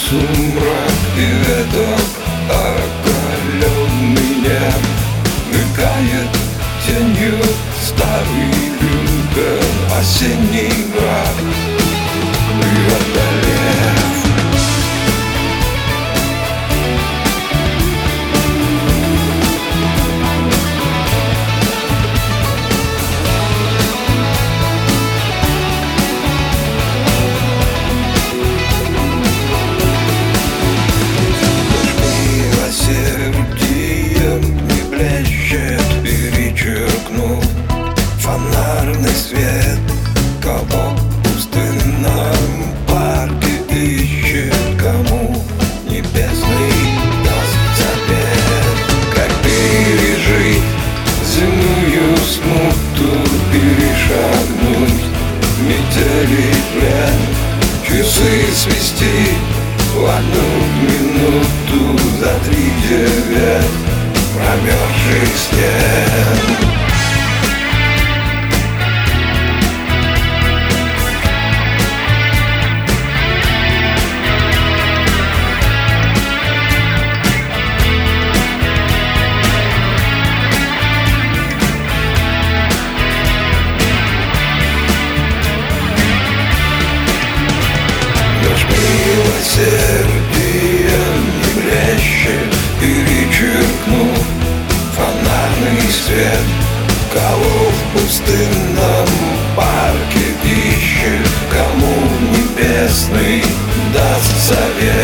сумрак и веток оголенный мелькает тенью старый люгер, осенний мрак преодолев. Перечеркнул фонарный свет, кого в пустынном парке ищет, кому небесный даст совет. Как пережить земную смуту, перешагнуть метели плен, часы свести в одну минуту за 3-9 промерзших стен. Дождь милосердием не блещет, перечеркнув фонарный свет, кого в пустынном парке ищет, кому небесный даст совет.